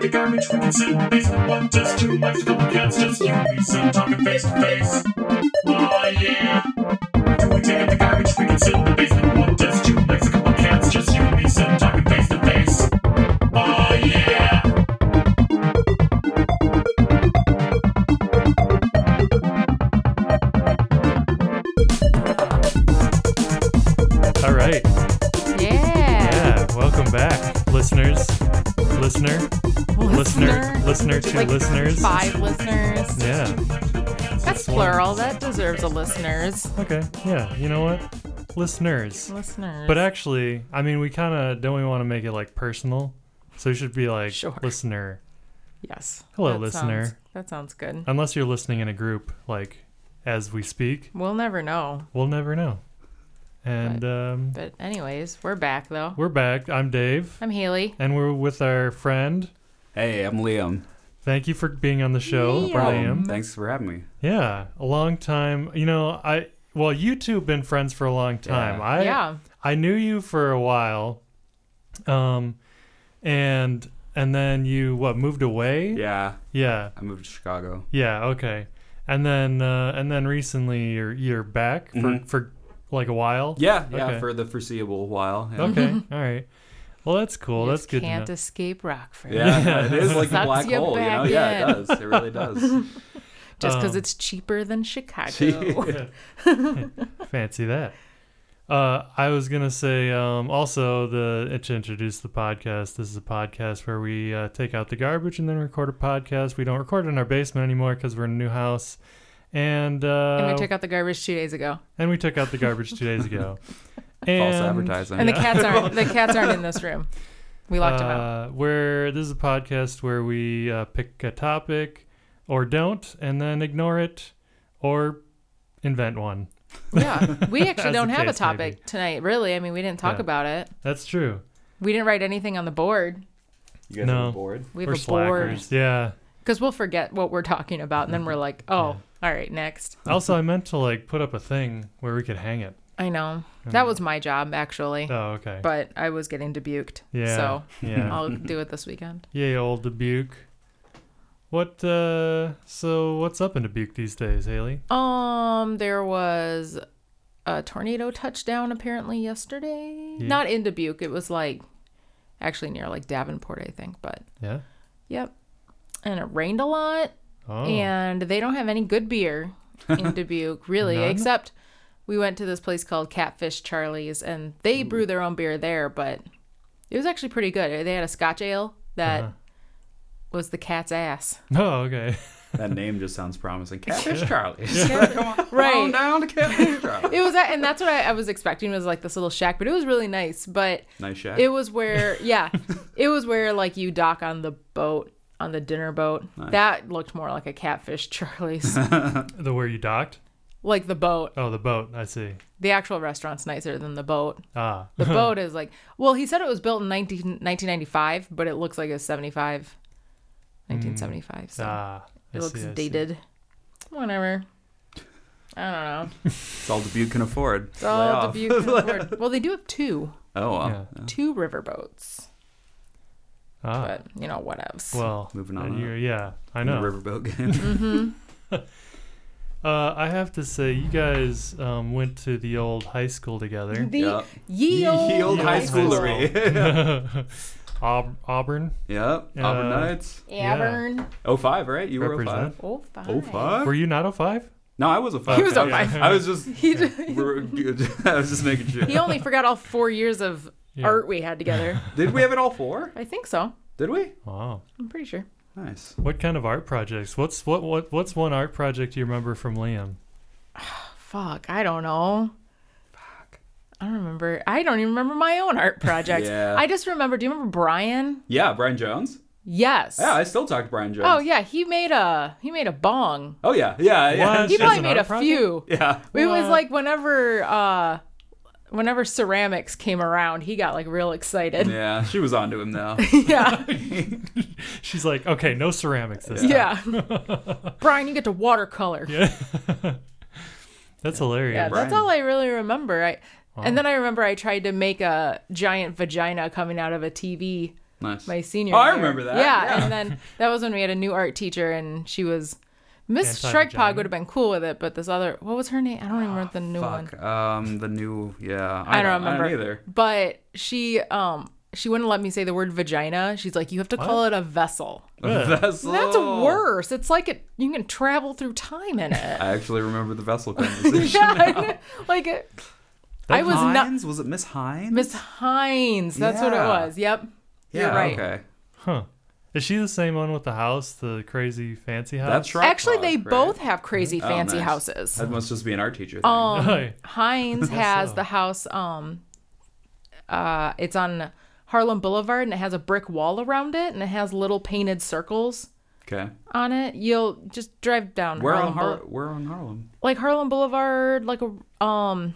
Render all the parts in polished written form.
the garbage we consume. The basement 1 does 2 life, a couple cats, just you and me, so talking face to face. Oh yeah. Do we take out the garbage we consume? The basement 1 does 2 life, a couple cats, just you and me, so talking face to face. Oh yeah. All right. Yeah. Welcome back, listeners. Listener to like listeners. 5 listeners. Yeah. That's plural. That deserves a listeners. Okay. Yeah. You know what? Listeners. Listeners. But actually, I mean, we kind of don't we want to make it like personal, so it should be like Sure. listener. Yes. Hello, That listener. that sounds good. Unless you're listening in a group, like as we speak, We'll never know. we'll never know. And But anyways, we're back though. we're back. I'm Dave, I'm Haley. and we're with our friend. Hey, I'm Liam. Thank you for being on the show, Liam. Liam. Thanks for having me. Yeah, a long time. You know, you two have been friends for a long time. Yeah. I knew you for a while, and then you moved away? Yeah, Yeah. I moved to Chicago. Yeah. Okay. And then recently you're back for like a while. Yeah, Okay. for the foreseeable while. Yeah, Okay. All right. Well, that's cool. You That's just good. can't to know. escape Rockford. yeah, it is like a Sucks black you hole, you know? back Yeah, it in. does. It really does. Just because Um, it's cheaper than Chicago. Fancy that. I was gonna say also to introduce the podcast. This is a podcast where we take out the garbage and then record a podcast. We don't record in our basement anymore because we're in a new house, and And we took out the garbage 2 days ago. we took out the garbage 2 days ago. False And, advertising. And the cats aren't in this room. We locked them out. Where this is a podcast where we pick a topic or don't, and then ignore it or invent one. Yeah. We actually As don't the have a case may be. topic tonight, really. I mean, we didn't talk Yeah. about it. That's true. We didn't write anything on the board. you guys No. are bored? We have We're a board. slackers. Yeah. Because we'll forget what we're talking about, and then we're like, oh, all right, next. Also, I meant to like put up a thing where we could hang it. I know. That was my job, actually. Oh, okay. But I was getting debuked. Yeah. So Yeah. I'll do it this weekend. Yay, old Dubuque. So what's up in Dubuque these days, Haley? There was a tornado touchdown apparently yesterday. Yeah. Not in Dubuque. It was actually near Davenport, I think. But Yeah. yep. And it rained a lot. Oh. And they don't have any good beer in Dubuque, really, None? except we went to this place called Catfish Charlie's, and they brew their own beer there, but it was actually pretty good. They had a Scotch ale that was the cat's ass. Oh, okay. That name just sounds promising. Catfish Charlie. Right. Come on down to Catfish Charlie. It was that, and that's what I was expecting was this little shack, but it was really nice. But Nice shack. it was where, it was where you dock on the boat, on the dinner boat. Nice. That looked more like a Catfish Charlie's. The where you docked? Like the boat. Oh, the boat. I see. The actual restaurant's nicer than the boat. Ah. The boat is he said it was built in 1995, but it looks like it's 1975. So I it looks see, I see. dated. Whatever. I don't know. It's all Dubuque can afford. It's all Dubuque can afford. Well, they do have 2 Oh, wow. Yeah. 2 riverboats, Ah. but whatevs. Well, Moving on up. yeah, I In the know. riverboat game. Mm-hmm. I have to say, you guys went to the old high school together. Yep. Ye old high Ye old high schoolery. Auburn. Yep. Auburn Knights. Auburn. 05, right? You were Represent. 05. 05. 05? Were you not 05? No, I was a 5. He was a 5. I was just He, I was just making sure. he only forgot all 4 years of Yeah. art we had together. Did we have it all 4? I think so. Did we? Wow. I'm pretty sure. Nice. What kind of art projects? What's one art project you remember from Liam? Fuck, I don't know. I don't remember. I don't even remember my own art project. Yeah. I just remember. Do you remember Brian? Yeah, Brian Jones. Yes. Yeah, I still talk to Brian Jones. Oh yeah, he made a bong. Oh yeah, yeah. What? He As probably an made a art project? few. Yeah. It was What? whenever ceramics came around, he got real excited. Yeah, she was onto him now. Yeah. She's like, okay, no ceramics this time. Yeah. Brian, you get to watercolor. Yeah. That's hilarious. Yeah, Brian. that's all I really remember. And then I remember I tried to make a giant vagina coming out of a TV Nice. my senior Oh, I year. remember that. Yeah, Yeah. and then that was when we had a new art teacher, and she was Miss Anti-vagina? Shrikepog would have been cool with it, but this other, what was her name? I don't even remember the new one. Fuck. The new. Yeah. I don't remember. I don't either. But she wouldn't let me say the word vagina. She's like, you have to call it a vessel. Yeah. Vessel. That's worse. It's like you can travel through time in it. I actually remember the vessel conversation. Yeah, like it. I was not Hines? Was it Miss Hines? Miss Hines. That's what it Yeah. was. Yep. You're right. Okay. Huh. Is she the same one with the house, the crazy fancy house? That's right. Actually, they both have crazy fancy nice. houses. That must just be an art teacher thing. Oh, Hines has so. the house. It's on Harlem Boulevard, and it has a brick wall around it, and it has little painted circles Okay. on it. You'll just drive down Where Harlem on Where on Harlem? like Harlem Boulevard, like a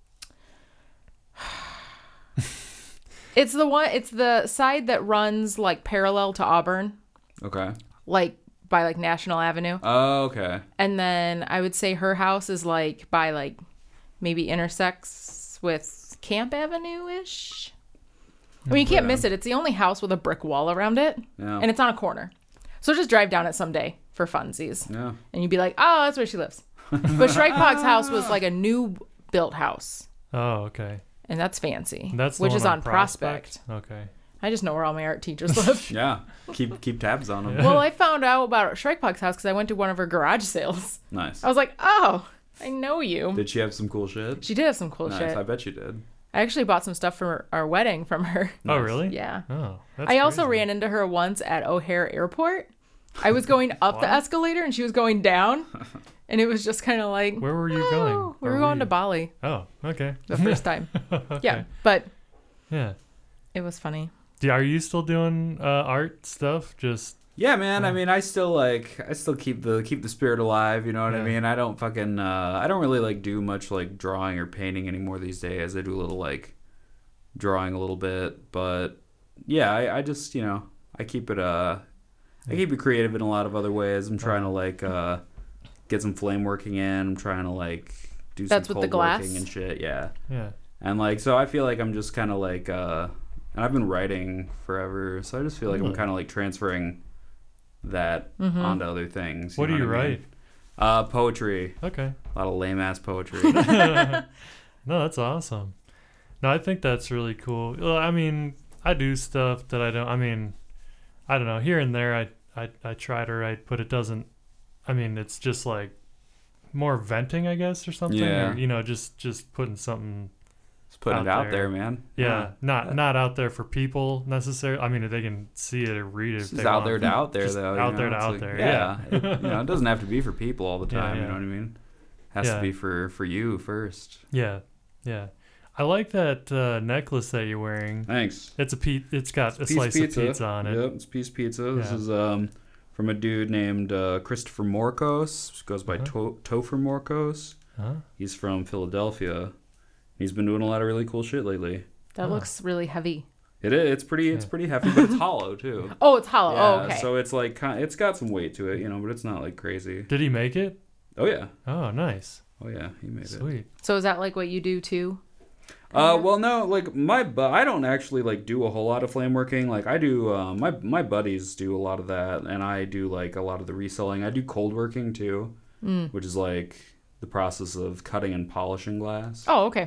It's the side that runs like parallel to Auburn, Okay. like by like National Avenue. Oh, okay. And then I would say her house is like by like maybe intersects with Camp Avenue-ish. I mean, you can't miss it. It's the only house with a brick wall around it. Yeah. And it's on a corner. So just drive down it someday for funsies. Yeah. And you'd be like, oh, that's where she lives. But Shrikepog's house was like a new built house. Oh, okay. And that's fancy. That's the which one is on Prospect. Okay. I just know where all my art teachers live. Yeah. Keep tabs on them. Well, I found out about Shrikepog's house because I went to one of her garage sales. Nice. I was like, oh, I know you. Did she have some cool shit? She did have some cool Nice. shit. I bet you did. I actually bought some stuff for our wedding from her. Oh, really? Yeah. Oh, that's I also crazy. ran into her once at O'Hare Airport. I was going up the What? escalator and she was going down. And it was just kind of like, Where were you oh, going? we Or were going to you- Bali Oh, okay. the first time. Okay. Yeah, but Yeah. it was funny. Are you still doing art stuff? Just Yeah, man. I mean, I still keep the spirit alive. You know what I Yeah. mean? I don't fucking I don't really like do much like drawing or painting anymore these days. I do a little like drawing a little bit, but yeah, I just I keep it creative in a lot of other ways. I'm trying to like get some flame working in. I'm trying to like do That's some with the cold glass? working and shit. Yeah, yeah. and like so I feel like I'm just kind of like and I've been writing forever, so I just feel like I'm kind of like transferring that onto other things. What do you know I mean? write? Poetry. Okay. A lot of lame ass poetry. No, that's awesome. No, I think that's really cool. Well, I mean, I do stuff that I don't know. Here and there, I try to write, but it doesn't. I mean, it's just like more venting, I guess, or something. Yeah. Or, just putting something. Just putting it Out out there. there, man. Yeah, not out there for people necessarily. I mean, they can see it or read it. It's if just they out want. there to out there, Just though. out you there know? to It's out like- there, Yeah. yeah. It doesn't have to be for people all the Yeah, time. yeah. You know what I mean? Has Yeah. to be for you first. Yeah, yeah. I like that necklace that you're wearing. Thanks. It's it's got a Piece slice of pizza on it. Yep, it's piece pizza. This Yeah. is from a dude named Christopher Morcos. Goes by Topher Morcos. Huh? He's from Philadelphia. He's been doing a lot of really cool shit lately. That looks really heavy. It is. It's pretty heavy, but it's hollow too. Oh, it's hollow. Yeah, Oh, okay. So it's like it's got some weight to it, but it's not like crazy. Did he make it? Oh yeah. Oh, nice. Oh yeah. He made it. Sweet. So is that like what you do too? Well, no, like I don't actually like do a whole lot of flame working. Like I do, my buddies do a lot of that, and I do like a lot of the reselling. I do cold working too, which is like the process of cutting and polishing glass. Oh, okay.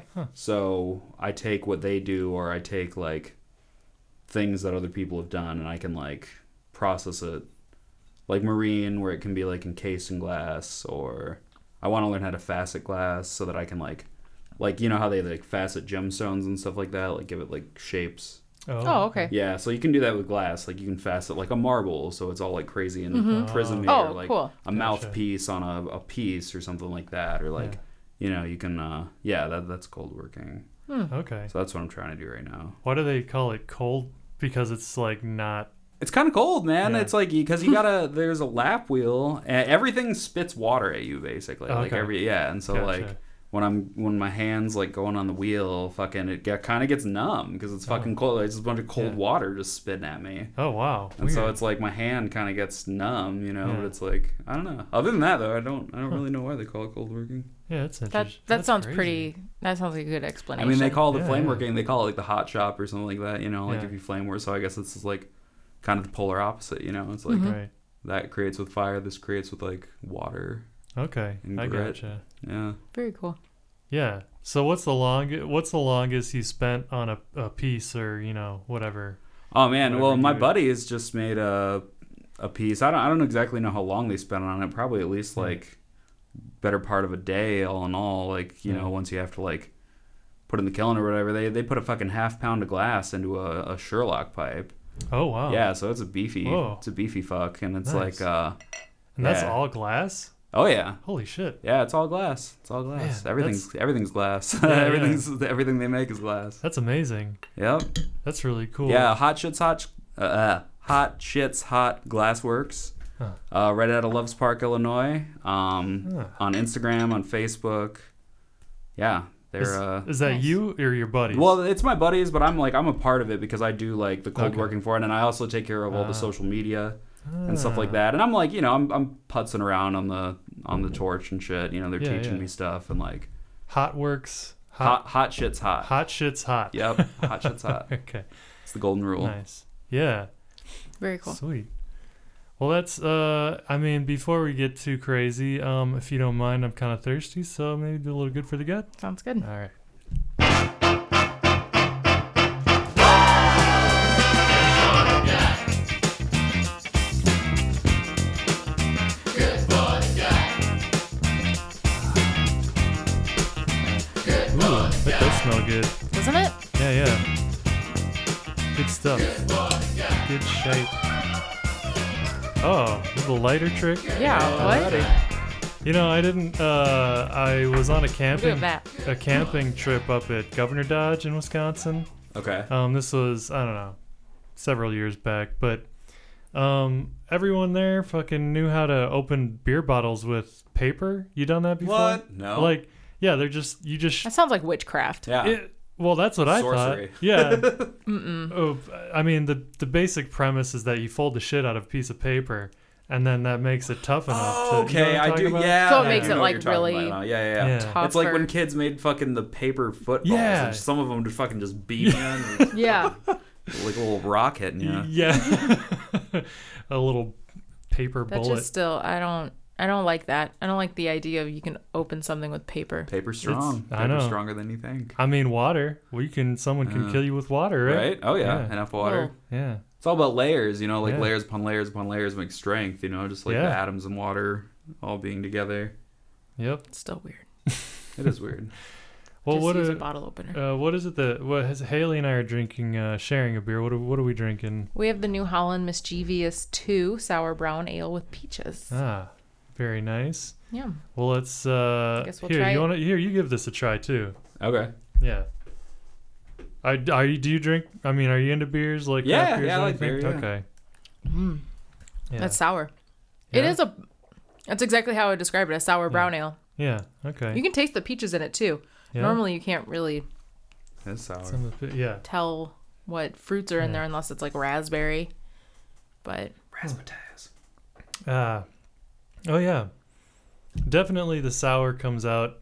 So I take what they do, or I take like things that other people have done, and I can like process it, like marine, where it can be like encased in glass, or I want to learn how to facet glass so that I can like how they like facet gemstones and stuff like that, like give it like shapes. Oh, okay. Yeah, so you can do that with glass. Like you can facet like a marble, so it's all like crazy and prismy, Oh, or like cool. a mouthpiece on a piece or something like that, or like you can that's cold working. Okay. So that's what I'm trying to do right now. Why do they call it cold? Because it's like not. It's kind of cold, man. Yeah. It's like because you gotta. There's a lap wheel, and everything spits water at you basically. Like Okay. and so Gotcha. like when my hands like going on the wheel, fucking it kind of gets numb because it's fucking cold. It's just a bunch of cold water just spitting at me. Oh wow. And so Weird. it's like my hand kind of gets numb, Yeah. But it's like I don't know. Other than that, though, I don't really know why they call it cold working. Yeah, that's That interesting. that That's sounds crazy. pretty. That sounds like a good I explanation. mean, they call the Yeah, flame yeah. working. They call it like the hot shop or something like that. Like Yeah. if you flame work. So I guess it's just like kind of the polar opposite, you know? It's like Right. that creates with fire, this creates with like water. Okay. And I grit. gotcha. Yeah. Very cool. Yeah. So what's the longest you spent on a piece or, you know, whatever? Oh man, Whatever well my you- buddy has just made a piece. I don't exactly know how long they spent on it. Probably at least like better part of a day all in all. Like, you know, once you have to like put in the kiln or whatever, they put a fucking half pound of glass into a Sherlock pipe. Oh wow. Yeah, so it's a beefy Whoa. fuck, and it's Nice. like And that's yeah. all glass? oh yeah. Holy shit. Yeah, it's all glass. It's all glass. Man, Everything's glass. Yeah, Everything they make is glass. That's amazing. Yep. That's really cool. Yeah, Hot Shit's Hot Glassworks. Right out of Loves Park, Illinois. On Instagram, on Facebook. Yeah, they're Is that Nice. you or your buddies? well, it's my buddies, but I'm a part of it because I do like the cold Okay. working for it, and I also take care of all the social media and stuff like that. And I'm like, you know, I'm putzing around on the torch and shit. You know, they're Yeah, teaching yeah. me stuff and like Hot Works. hot shit's hot. Hot shit's hot. Yep, hot shit's hot. Okay. It's the golden rule. Nice. Yeah. Very cool. Sweet. Well, that's I mean, before we get too crazy, if you don't mind, I'm kind of thirsty, so maybe do a little good for the gut. Sounds good. All right. Ooh, that does smell good. Doesn't it? Yeah, yeah. Good stuff. Good shape. Oh, little lighter trick. Yeah. What? You know, I didn't. I was on a Look camping at that. camping trip up at Governor Dodge in Wisconsin. Okay. This was, I don't know, several years back, but everyone there fucking knew how to open beer bottles with paper. You done that before? What? No. Like, yeah, you just. That sounds like witchcraft. Yeah. Well, that's what I Sorcery. thought. Yeah. Oh, I mean, the basic premise is that you fold the shit out of a piece of paper, and then that makes it tough enough. To, Okay, you know what I'm I talking do. about? Yeah. So it I makes do it, know what like, you're talking really about now. Yeah. Yeah. Tougher. It's like when kids made fucking the paper footballs. Yeah. And some of them just fucking just beat you and Yeah. like a little rock hitting you. Yeah. A little paper That bullet. just still, I don't like that. I don't like the idea of you can open something with paper. Paper's strong. I Paper's know. stronger than you think. I mean, water. Someone can kill you with water, right? Right? Oh yeah. Yeah. Enough water. Well, Yeah. It's all about layers, you know, like Yeah. layers upon layers upon layers make strength, you know, just like Yeah. the atoms in water all being together. Yep. It's still weird. It is weird. Well, Just what use are, a bottle opener. what is it that Haley and I are drinking? Sharing a beer. What are we drinking? We have the New Holland Mischievous 2 Sour Brown Ale with peaches. Ah, very nice. Yeah. Well, let's. guess we'll here, try it. you give this a try too. Okay. Yeah. Do you drink? I mean, are you into beers like Yeah, craft beers yeah, or I like anything? beer, yeah. Okay. Yeah. That's sour. Yeah? It is that's exactly how I would describe it, a sour brown ale. Yeah. Okay. You can taste the peaches in it too. Yeah? Normally you can't really It's sour. Some of it- yeah. tell what fruits are in Yeah. there unless it's like raspberry. But Razzmatazz. Oh yeah. Definitely the sour comes out.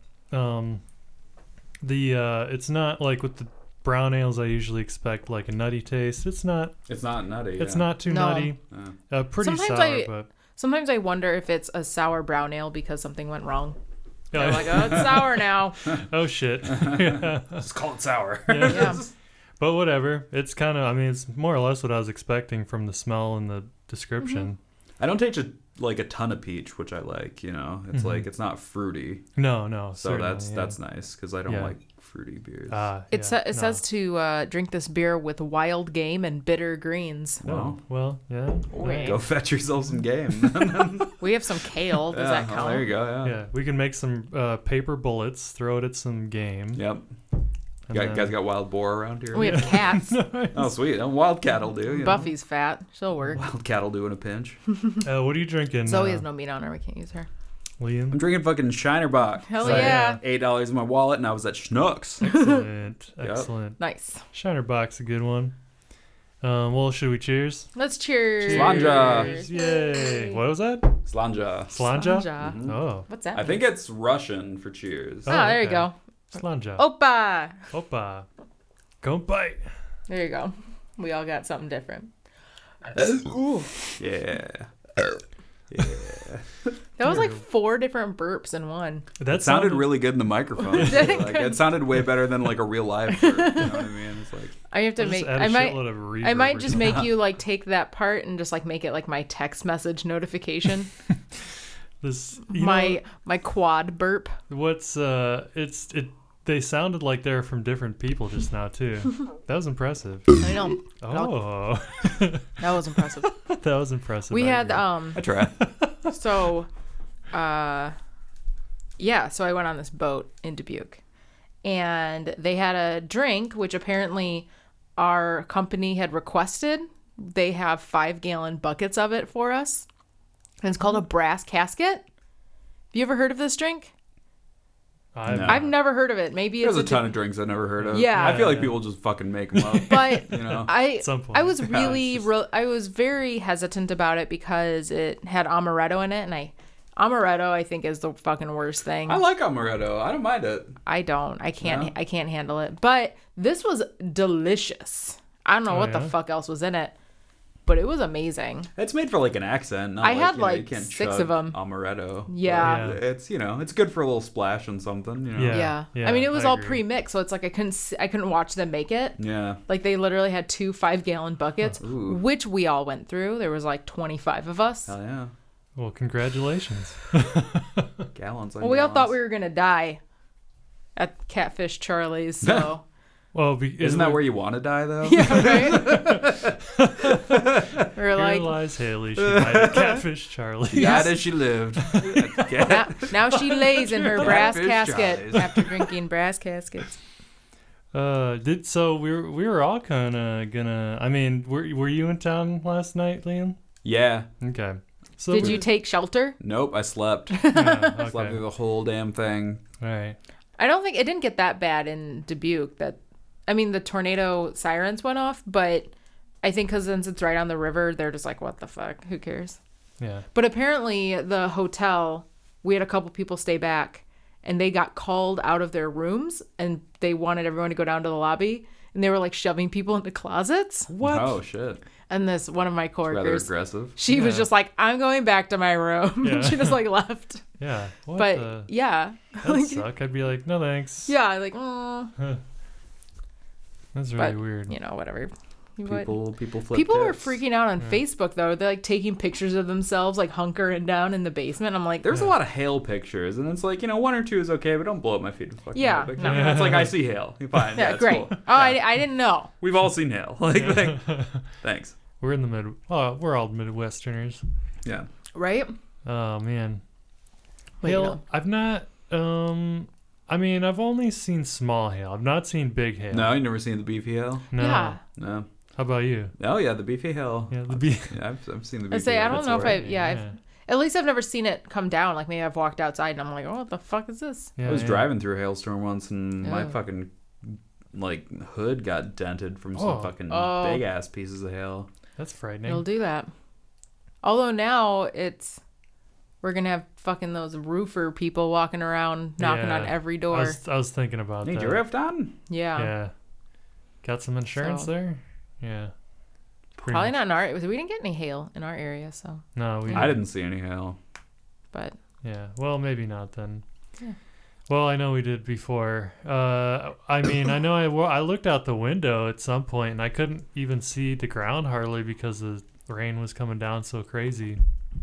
It's not like with the brown ales I usually expect like a nutty taste. It's not. It's not nutty. It's yeah. not too No. nutty. Pretty Sometimes sour, but sometimes I wonder if it's a sour brown ale because something went wrong. Yeah. They're like, oh, it's sour now. oh shit. Yeah. Just call it sour. Yeah. But whatever. It's kind of. I mean, it's more or less what I was expecting from the smell and the description. I don't taste a ton of peach, which I like. You know, it's like it's not fruity, No. so certainly, that's nice because I don't Yeah. like fruity beers. It says to drink this beer with wild game and bitter greens. Oh, well, yeah. Okay. Go fetch yourself some game. We have some kale. Does that count? there you go. Yeah. Yeah, we can make some paper bullets, throw it at some game. Yep. and You then- guys got wild boar around here? We have cats. Oh, sweet. Wild cat'll do. You know. Buffy's fat. She'll work. Wild cat'll do in a pinch. what are you drinking, Zoe has no meat on her. We can't use her. Liam? I'm drinking fucking Shinerbach. Hell Oh, yeah. $8 in my wallet, and I was at Schnucks. Excellent. Yep. Excellent. Nice. Shiner box, a good one. Well, should we cheers? Let's cheers. Slanja. Yay. What was that? Slanja. Slanja? Slanja. Oh. What's that? I think it's Russian for cheers. Oh, there you okay. go. Slanja. Opa. Opa. Go bite. There you go. We all got something different. Yeah. That was like 4 different burps in one. That It sounded really good in the microphone. Like, it sounded way better than like a real live burp. You know what I mean? It's like I have to Just make. add a I might. shitload of reverb I might or just something. make you like take that part and just like make it like my text message notification. This my quad burp. what's they sounded like they're from different people just now too. That was impressive. I know. Oh, That was impressive. that was impressive. We I had agree. I try. so yeah, so I went on this boat in Dubuque and they had a drink which apparently our company had requested. They have 5-gallon buckets of it for us. And it's called a brass casket. Have you ever heard of this drink? No. I've never heard of it. Maybe There's it's a ton of drinks I've never heard of. Yeah. I feel like Yeah. people just fucking make them up. but You know? At some point. I was Yeah, really it's just- I was very hesitant about it because it had amaretto in it, and amaretto I think is the fucking worst thing. I like amaretto. I don't mind it. I don't. I can't. No? I can't handle it. But this was delicious. I don't know Oh, what the yeah? fuck else was in it, but it was amazing. It's made for like an accent. Not I had, you know, you like, can't 6 chug of 'em. Amaretto. Yeah. But it's it's good for a little splash on something. You know? Yeah. Yeah. I mean, it was I all agree. pre-mixed, so it's like I couldn't watch them make it. Yeah. Like they literally had 2 5-gallon buckets, Ooh. which we all went through. There was like 25 of us. Hell yeah. Well, congratulations. Gallons. On Well, we all thought gallons. we were gonna die at Catfish Charlie's. So Well, Isn't that where you want to die though? yeah, right. We were Here like, lies Haley. She died at Catfish Charlie. Died as she lived. now she lays in her brass Catfish casket Charlie's. after drinking brass caskets. So we were all kind of gonna. I mean, were you in town last night, Liam? Yeah. Okay. So Did you take shelter? Nope. I slept. Yeah, Slept okay. through the whole damn thing. All right. I don't think it didn't get that bad in Dubuque. The tornado sirens went off, but I think because since it's right on the river, they're just like, what the fuck? Who cares? Yeah. But apparently the hotel, we had a couple people stay back and they got called out of their rooms and they wanted everyone to go down to the lobby and they were like shoving people into closets. What? Oh shit. And one of my Rather coworkers, aggressive. she was Yeah. just like, I'm going back to my room. Yeah. She just like left. Yeah. What But the? yeah. That'd suck. I'd be like, no thanks. Yeah, like, That's really but, weird. you know, whatever. People flip People were tips. freaking out on Facebook though. They're like taking pictures of themselves like hunkering down in the basement. I'm like, There's a lot of hail pictures, and it's like, 1 or 2 is okay, but don't blow up my feed with fucking Yeah, hail pictures. no. It's like, I see hail. You're fine. yeah, it's great. cool. Oh, I didn't know. We've all seen hail. Like, thanks. We're in the mid. Oh, we're all Midwesterners. Yeah. Right? Oh man. Well, you Hail. know. I've not. I mean, I've only seen small hail. I've not seen big hail. No, you never seen the beefy hail? No. Yeah. No. How about you? Oh yeah, the beefy hail. Yeah, the Yeah, I've seen the beefy I say hail. I don't That's know if alright. at least I've never seen it come down. Like maybe I've walked outside and I'm like, oh, what the fuck is this? Yeah, I was yeah. driving through a hailstorm once, and my Oh. fucking hood got dented from some Oh. fucking Oh. big ass pieces of hail. That's frightening. It'll do that. Although now we're gonna have fucking those roofer people walking around knocking Yeah. on every door. I was thinking about Need that. your roof done? yeah. Yeah. Got some insurance So- there? Yeah. Pretty Probably much. not in our. We didn't get any hail in our area, so. No, we. I didn't see any hail. But Yeah. Well, maybe not then. Yeah. Well, I know we did before. I mean, I know I looked out the window at some point and I couldn't even see the ground hardly because the rain was coming down so crazy.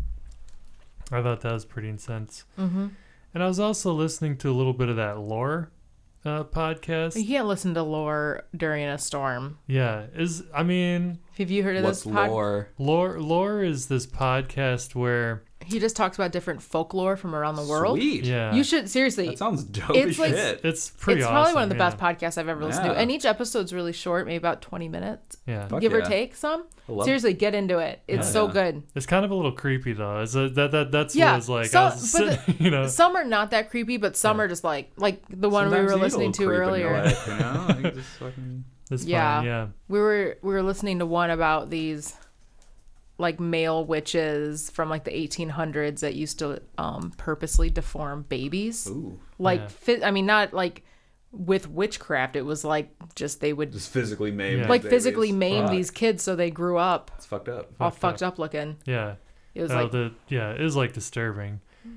I thought that was pretty intense. mm-hmm. And I was also listening to a little bit of that lore podcast. You can't listen to lore during a storm. Yeah, have you Have you heard of What's this? lore? Lore is this podcast where He just talks about different folklore from around the world. Sweet. yeah, You should seriously. That sounds dope It's as like- shit. it's pretty It's awesome. probably one of the yeah. best podcasts I've ever listened to, Yeah. and each episode's really short, maybe about 20 minutes, Yeah, Fuck give or yeah. take some. I love- Seriously, get into it. It's Yeah. so Yeah. good. it's kind of a little creepy though. That's Yeah, what it's like. so- I was but sitting, you know, Some are not that creepy, but some Yeah. are just like the one Sometimes we were you need a listening to little creep in your earlier. life, you know? You just fucking- it's yeah. fun. Yeah, We were listening to one about these like male witches from like the 1800s that used to purposely deform babies. Ooh. Like Yeah. not like with witchcraft. It was like they would Just physically maim. Yeah. like babies. physically maim Fuck. these kids so they grew up It's fucked up. all fucked up looking. Yeah. It was like, it is like disturbing.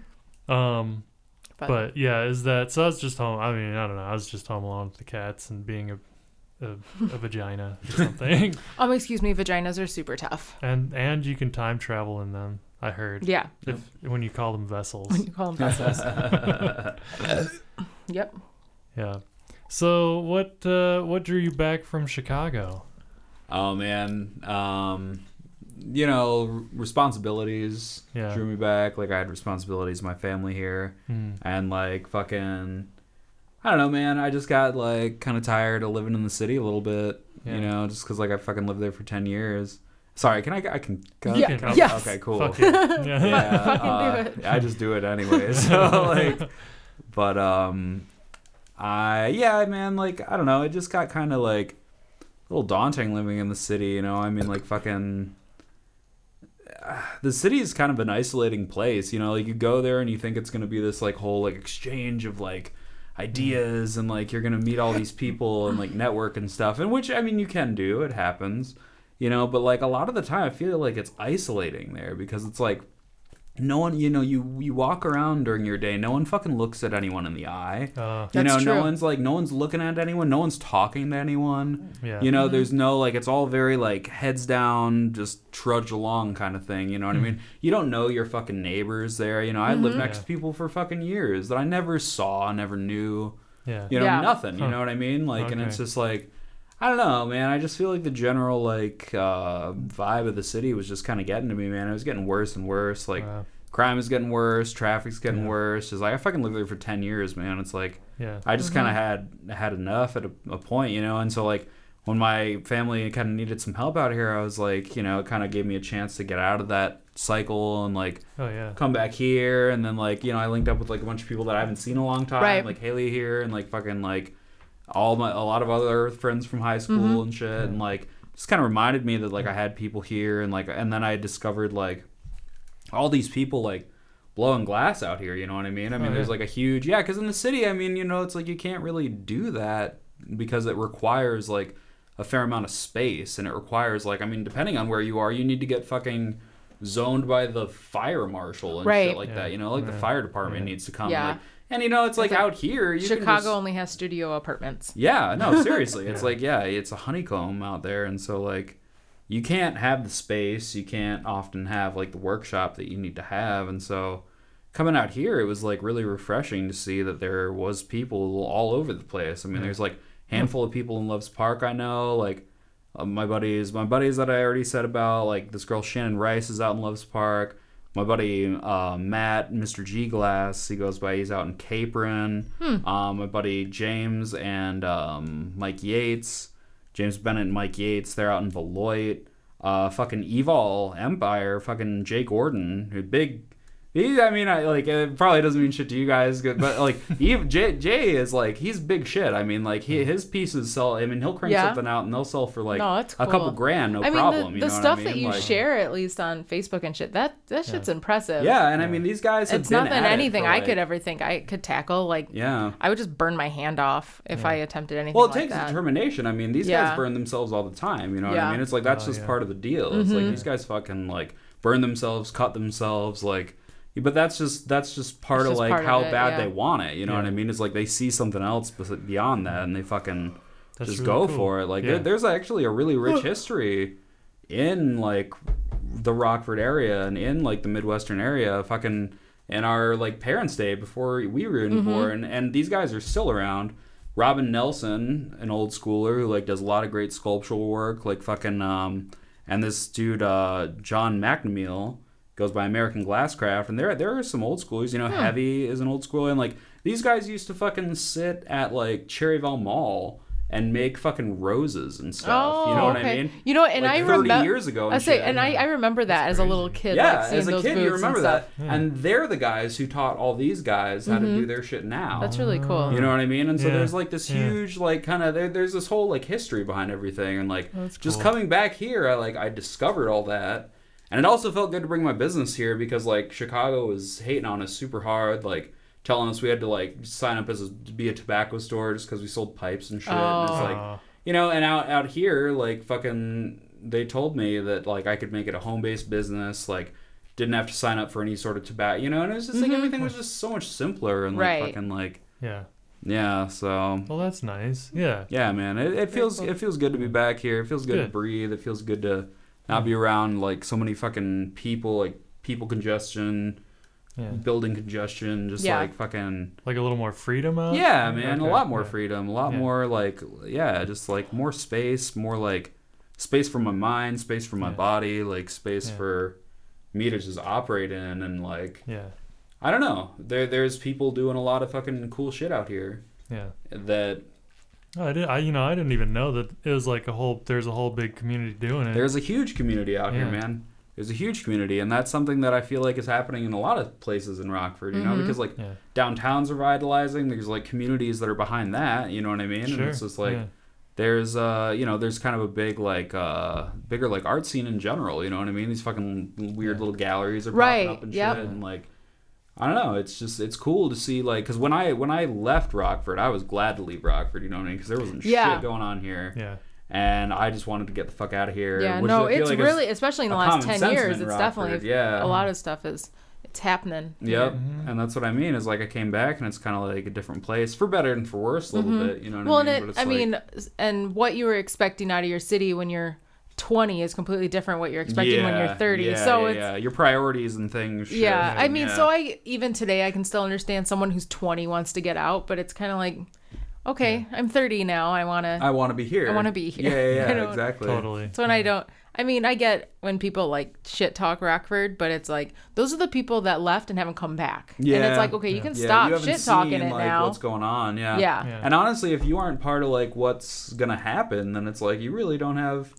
But yeah, is that so? I was just home. I mean, I don't know. I was just home alone with the cats and being a vagina or something. excuse me, vaginas are super tough. And you can time travel in them. I heard. Yeah, When you call them vessels. when you call them vessels. Yep. Yeah. So what drew you back from Chicago? Oh man, responsibilities drew me back. Like I had responsibilities to my family here, and like fucking, I don't know, man. I just got like kind of tired of living in the city a little bit, just because like I fucking lived there for 10 years. Sorry, I can go? Yeah. Yes. Okay, cool. Fuck it. Yeah. Fucking do it. I just do it anyway. So like, but man, like I don't know. It just got kind of like a little daunting living in the city. I mean, like fucking. The city is kind of an isolating place, like you go there and you think it's going to be this like whole like exchange of like ideas and like you're going to meet all these people and like network and stuff, and which I mean you can do, it happens, but like a lot of the time I feel like it's isolating there because it's like no one, you walk around during your day, no one fucking looks at anyone in the eye. That's true. No one's looking at anyone, no one's talking to anyone. Yeah. There's no like, it's all very like heads down, just trudge along kind of thing, you know what I mean? You don't know your fucking neighbors there. I lived next to people for fucking years that I never saw, never knew. Yeah. Nothing, you know what I mean? Like, and it's just like, I don't know, man. I just feel like the general like vibe of the city was just kind of getting to me, man. It was getting worse and worse. Like crime is getting worse, traffic's getting worse. Just like I fucking lived there for 10 years, man. It's like I just kind of had enough at a point, And so like when my family kind of needed some help out here, I was like, it kind of gave me a chance to get out of that cycle and like come back here. And then like I linked up with like a bunch of people that I haven't seen in a long time, like Haley here and like fucking like a lot of other friends from high school and shit, and like just kind of reminded me that like I had people here, and like and then I discovered like all these people like blowing glass out here, you know what I mean? I mean there's like a huge because in the city, I mean it's like you can't really do that because it requires like a fair amount of space, and it requires like, I mean, depending on where you are, you need to get fucking zoned by the fire marshal and shit like that, like the fire department needs to come and it's like out here you Chicago can just, only has studio apartments. no, seriously, it's like it's a honeycomb out there, and so like you can't have the space, you can't often have like the workshop that you need to have, and so coming out here it was like really refreshing to see that there was people all over the place. I mean there's like a handful of people in Loves Park I know, like my buddies that I already said about, like this girl Shannon Rice is out in Loves Park. My buddy Matt, Mr. G Glass, he's out in Capron. My buddy James and Mike Yates, James Bennett and Mike Yates, they're out in Beloit. Fucking Evol Empire, fucking Jay Gordon, it probably doesn't mean shit to you guys, but like Jay is like, he's big shit. I mean, like his pieces sell. I mean, he'll crank something out and they'll sell for like a couple grand, no problem. The stuff that you share, at least on Facebook and shit, that shit's impressive. Yeah, and I mean, these guys have it's been nothing at anything it I could ever think I could tackle. Like, I would just burn my hand off if I attempted anything. Well, it like takes that. determination. I mean, these guys burn themselves all the time. You know what I mean? It's like that's just part of the deal. It's like these guys fucking like burn themselves, cut themselves, like. But that's just part of like how bad they want it. You know what I mean? It's like they see something else beyond that, and they fucking just really go for it. Like there's actually a really rich history in like the Rockford area and in like the Midwestern area, fucking in our like parents' day before we were even born. And these guys are still around. Robin Nelson, an old schooler who like does a lot of great sculptural work, like fucking and this dude John McNameel goes by American Glasscraft, and there are some old schoolers, Heavy is an old schooler, and like these guys used to fucking sit at like Cherryville Mall and make fucking roses and stuff. You know what I mean? And like I 30 remember years ago. I remember that as a little kid. Yeah, like, seeing as a those kid, booths you remember and that, stuff. and they're the guys who taught all these guys how to do their shit now. That's really cool. You know what I mean? And so there's like this huge like kind of there's this whole like history behind everything, and like just coming back here, I discovered all that. And it also felt good to bring my business here because like Chicago was hating on us super hard, like telling us we had to like sign up to be a tobacco store just because we sold pipes and shit. And it's like, you know, and out here, like fucking, they told me that like I could make it a home-based business, like didn't have to sign up for any sort of tobacco, you know, and it was just like everything was just so much simpler and like fucking like yeah, so well, that's nice. Yeah, man, it feels good to be back here. It feels good to breathe. It feels good to not be around like so many fucking people, like people congestion. Yeah. Building congestion, just like fucking like a little more freedom out. Yeah, man, a lot more freedom, a lot more like just like more space, more like space for my mind, space for my body, like space for me to just operate in, and like I don't know. There's people doing a lot of fucking cool shit out here. Yeah. That I didn't even know that it was like there's a whole big community doing it. There's a huge community out here, man. There's a huge community, and that's something that I feel like is happening in a lot of places in Rockford, you know, because like downtowns are revitalizing. There's like communities that are behind that, you know what I mean? Sure. And it's just like there's there's kind of a big like bigger like art scene in general, you know what I mean? These fucking weird little galleries are popping up and shit, and like I don't know, it's cool to see like because when I left Rockford, I was glad to leave Rockford, you know what I mean? Because there wasn't shit going on here. Yeah. And I just wanted to get the fuck out of here. Yeah, no, it's like really, especially in the last 10 years, it's definitely, a lot of stuff it's happening. Yep, and that's what I mean, is like I came back and it's kind of like a different place, for better and for worse a little bit, you know what I mean? And what you were expecting out of your city when you're 20 is completely different what you're expecting when you're 30. It's your priorities and things. Yeah, I mean, so even today I can still understand someone who's 20 wants to get out, but it's kind of like, okay, I'm 30 now. I want to be here. I want to be here. Yeah, exactly. Totally. So when I get when people like shit talk Rockford, but it's like those are the people that left and haven't come back. Yeah. And it's like, okay, you can stop shit talking it like, now. What's going on? Yeah. And honestly, if you aren't part of like what's gonna happen, then it's like you really don't have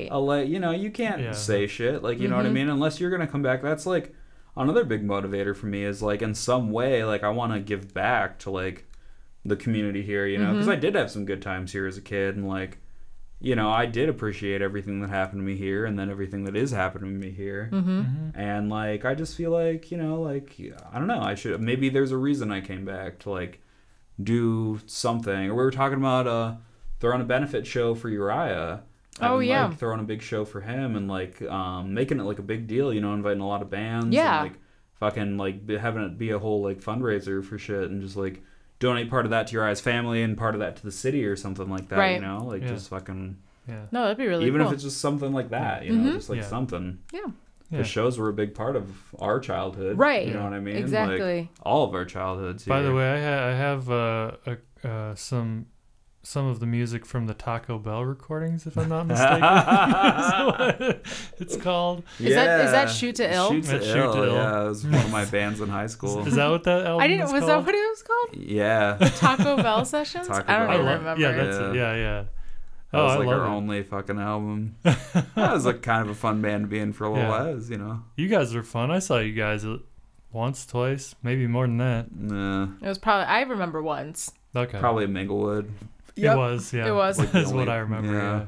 you can't say shit, like you know what I mean, unless you're gonna come back. That's like another big motivator for me is like in some way like I want to give back to like the community here, you know, because I did have some good times here as a kid, and like, you know, I did appreciate everything that happened to me here, and then everything that is happening to me here, and like I just feel like, you know, like I don't know, maybe there's a reason I came back to like do something, or we were talking about throwing a benefit show for Uriah. Like, throwing a big show for him and like making it like a big deal, you know, inviting a lot of bands, and like fucking like having it be a whole like fundraiser for shit, and just like donate part of that to Uriah's family and part of that to the city or something like that, you know? Like, just fucking... Yeah. No, that'd be really even cool. if it's just something like that, you know? Just, like, something. Yeah. The shows were a big part of our childhood. Right. You know what I mean? Exactly. Like, all of our childhoods here. By the way, I have some of the music from the Taco Bell recordings, if I'm not mistaken. That's what it's called. Is that Shoot to Ill? Shoot to Ill. Yeah, it was one of my bands in high school. Is that what that album was called? Was that what it was called? Yeah. Taco Bell Sessions? I don't even remember. Yeah, that's it. Yeah. That was like our only fucking album. That was like kind of a fun band to be in for a little while, you know. You guys are fun. I saw you guys once, twice, maybe more than that. Nah. It was probably, I remember once. Okay. Probably at Minglewood. Yep. It was, yeah. It was. That's what I remember, yeah.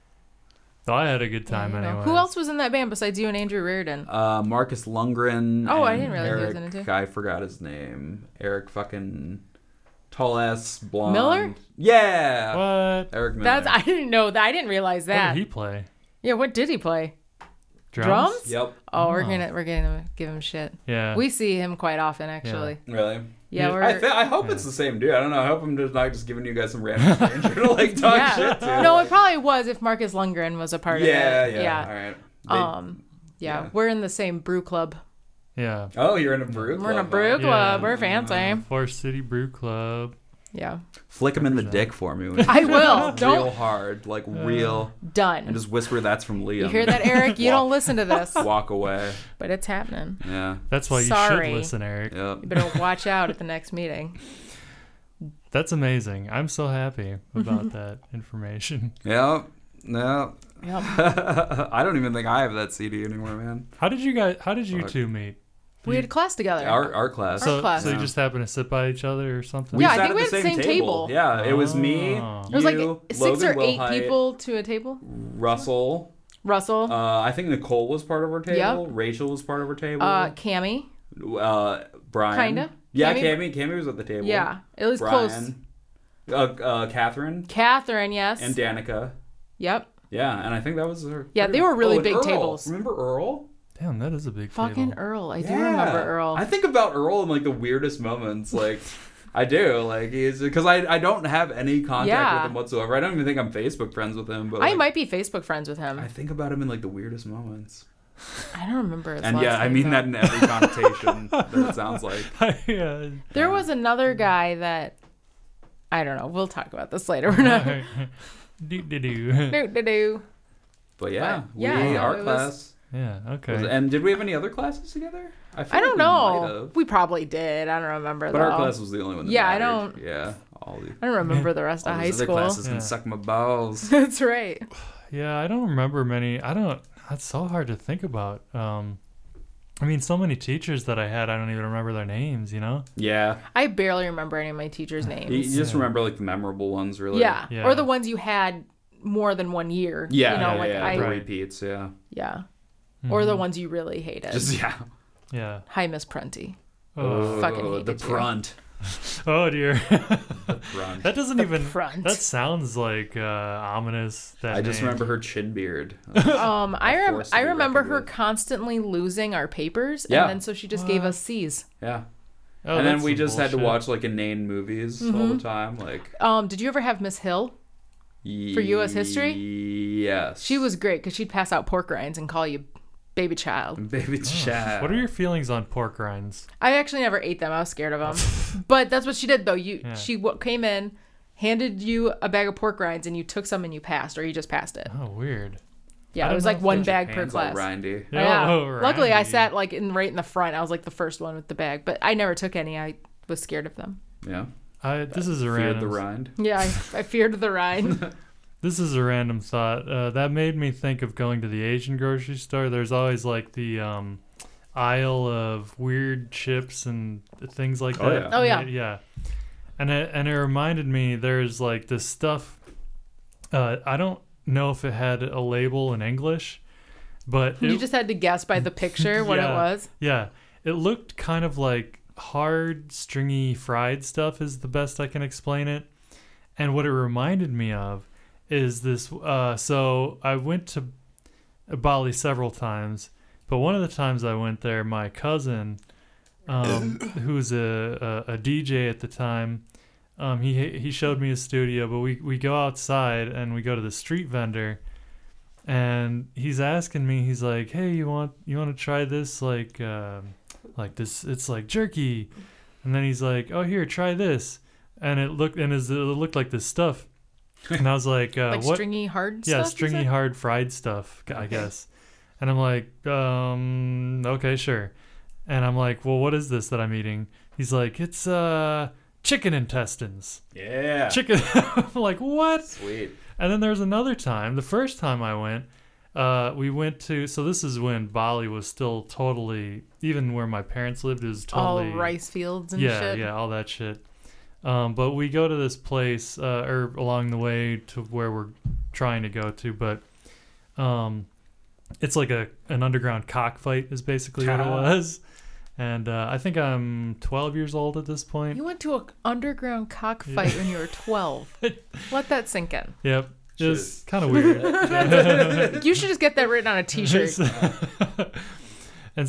So I had a good time anyway. Who else was in that band besides you and Andrew Reardon? Marcus Lundgren. Oh, I didn't realize he was in it too. I forgot his name. Eric fucking tall ass blonde. Miller? Yeah. What? Eric Miller. I didn't know that. I didn't realize that. What did he play? Yeah, what did he play? Drums? Yep. Oh, we're gonna give him shit. Yeah. We see him quite often, actually. Yeah. Really? Yeah, I hope it's the same dude. I don't know. I hope I'm just not just giving you guys some random stranger to like talk shit to. No, it probably was if Marcus Lundgren was a part of it. Yeah. All right. We're in the same brew club. Yeah. Oh, you're in a brew club. We're in a brew club. We're fancy. Forest City Brew Club. Yeah. Flick him in the dick for me. I will. Real hard. Like real. Done. And just whisper that's from Liam. You hear that, Eric? You don't listen to this. Walk away. But it's happening. Yeah. That's why you should listen, Eric. Yep. You better watch out at the next meeting. That's amazing. I'm so happy about that information. Yep. No. Yep. I don't even think I have that CD anymore, man. How did you two meet? We had class together. Our class. So you just happened to sit by each other or something? Yeah, I think we had the same table. Yeah, it was me, It was like 6 or 8 people to a table. Russell. I think Nicole was part of our table. Yep. Rachel was part of our table. Cammie. Brian. Kinda. Yeah, Cammy- Cammy was at the table. Yeah, it was close. Brian. Catherine. Catherine, yes. And Danica. Yep. Yeah, and I think that was her. Yeah, they were really and big tables. Remember Earl? Damn, that is a big Fucking table. Earl. I do remember Earl. I think about Earl in like the weirdest moments. Like, I do. Like, he's because I don't have any contact with him whatsoever. I don't even think I'm Facebook friends with him. But I like, might be Facebook friends with him. I think about him in like the weirdest moments. I don't remember his And last yeah, I name, mean though. that in every connotation that it sounds like. Yeah. There was another guy that I don't know. We'll talk about this later. We're not. Do-do-do. Do. But yeah, But, yeah, no, our it was- class. Yeah, okay. And did we have any other classes together? feel I don't like we might know. have. We probably did. I don't remember But though. our class was the only one that Yeah, I mattered. don't- Yeah, all the I don't remember the rest all of high these other school. classes Yeah. can suck my balls. That's right. Yeah, I don't remember many. That's so hard to think about. I mean, so many teachers that I had, I don't even remember their names, you know? Yeah, I barely remember any of my teachers' names. you just Yeah. remember like the memorable ones, really. Yeah. Yeah. Or the ones you had more than one year. Yeah, You know, yeah, like yeah. I The Right. repeats, yeah. yeah. Or the Mhm. ones you really hated. Just yeah. Yeah. Hi, Miss Prunty. Oh, Fucking the hated you. prunt. oh dear. The prunt. That doesn't even. Prunt. That sounds like ominous. That I just name. remember her chin beard. I to be remember reckoned her with. constantly losing our papers, Yeah. and then so she just gave us C's. Yeah. Oh, And then that's we some just had to bullshit. watch like inane movies all the time. Like Did you ever have Miss Hill? For U.S. history? Yes. She was great because she'd pass out pork rinds and call you baby child. Baby Chad. What are your feelings on pork rinds? I actually never ate them. I was scared of them. But that's what she did, though. Yeah. She came in, handed you a bag of pork rinds, and you took some and you passed, or you just passed it. Oh, weird. Yeah, I it don't was know like if one Get your bag per hands all class. rindy. Yeah. Oh, Luckily, I Randy. sat like right in the front. I was like the first one with the bag, but I never took any. I was scared of them. Yeah. This is a Feared the random. rind. Yeah, I feared the rind. This is a random thought. That made me think of going to the Asian grocery store. There's always like the aisle of weird chips and things like Oh, that. yeah. Oh, yeah. Yeah. And it reminded me there's like this stuff. I don't know if it had a label in English, but You it, just had to guess by the picture what it Yeah. was. yeah, it looked kind of like hard, stringy fried stuff is the best I can explain it. And what it reminded me of is this. So I went to Bali several times, but one of the times I went there, my cousin, who's a DJ at the time, he showed me his studio. But we go outside and we go to the street vendor, and he's asking me. He's like, "Hey, you want to try this like this? It's like jerky." And then he's like, "Oh, here, try this." And it looked like this stuff. And I was like, Like what? stringy hard Yeah, stuff? you stringy said? hard fried stuff, I guess. And I'm like, okay, sure. And I'm like, well, what is this that I'm eating? He's like, it's chicken intestines. Yeah. Chicken. I'm like, what? Sweet. And then there's another time. The first time I went, we went to. So this is when Bali was still totally, even where my parents lived, it was totally All rice fields and yeah, shit. yeah, all that shit. But we go to this place, or along the way to where we're trying to go to, but it's like an underground cockfight is basically what it was. And I think I'm 12 years old at this point. You went to an underground cockfight when you were 12. Let that sink in. Yep. It was Just- kind of weird. You should just get that written on a t-shirt. And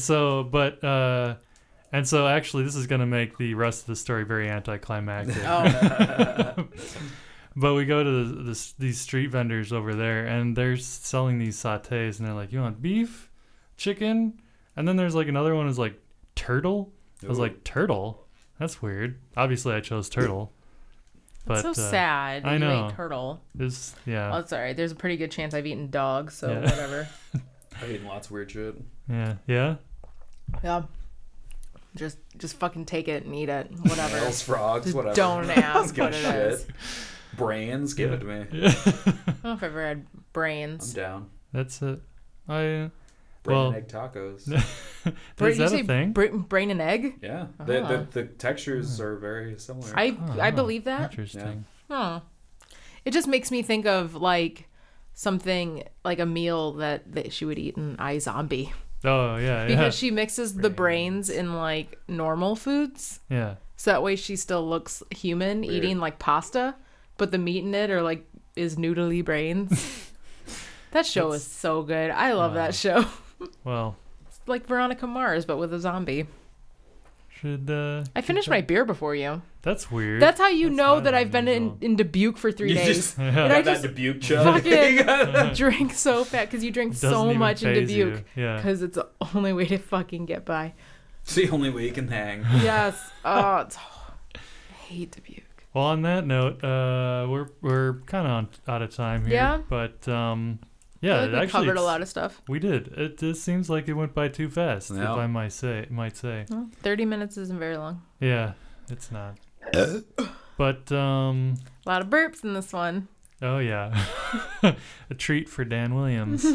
so actually this is going to make the rest of the story very anticlimactic. Oh. But we go to these street vendors over there, and they're selling these sautés, and they're like, "You want beef, chicken?" And then there's like another one is like turtle. I was Ooh. like, "Turtle? That's weird." Obviously, I chose turtle. But so sad that I you know. ate turtle. It's yeah, Well, it's all right. There's a pretty good chance I've eaten dog, so Yeah. whatever. I've eaten lots of weird shit. yeah. Yeah. Just fucking take it and eat it. Whatever. Snails, frogs, Just whatever. don't ask Give what a it is. Brains, give it to me. I don't know if I've ever had I'm brains. down. That's it. Brain Well- and egg tacos. Is that a thing? Brain and egg? Yeah. Ah. The textures are very similar. I believe that. Interesting. Huh. It just makes me think of like something like a meal that she would eat in iZombie. Oh yeah, because she mixes the brains in like normal foods, yeah. so that way she still looks human, Weird. eating like pasta, but the meat in it are like is noodly brains. That show is so good. I love that show. Well, It's like Veronica Mars, but with a zombie. should I finished my beer before you. That's weird. That's how you That's know highly that I've been unusual. in Dubuque for 3 You days. just And Yeah. I got just that Dubuque chug. fucking drink so fast because you drink Doesn't so even much in faze you. Dubuque. Yeah. Because it's the only way to fucking get by. It's the only way you can hang. Yes. Oh, I hate Dubuque. Well, on that note, we're kind of out of time here. Yeah? But I yeah, feel it like we actually covered a lot of stuff. we did. It just seems like it went by too fast, if Yeah. I might say. Well, 30 minutes isn't very long. Yeah, it's not. But A lot of burps in this one. oh yeah, a treat for Dan Williams.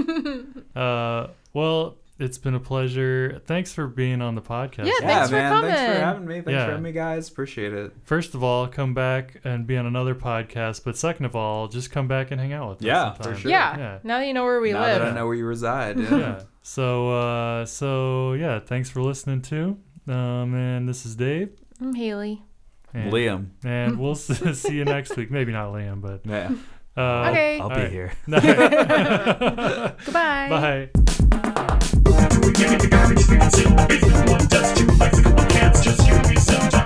Well, it's been a pleasure. Thanks for being on the podcast. Yeah, Yeah, Thanks for man. Thanks for coming. having me. Thanks Yeah. for having me, guys. Appreciate it. First of all, come back and be on another podcast. But second of all, just come back and hang out with us. Yeah, for sometime. sure. Yeah. Yeah. Now that you know where we now live. that I know where you reside. Yeah. Yeah. So yeah, thanks for listening too. And this is Dave. I'm Haley. And, Liam. And we'll see you next week. Maybe not Liam, but Yeah. Okay. I'll all be right. here. Goodbye. Bye. We get in the garbage, we can sit in the basement. One does, two likes a couple cats, just you and me sometimes.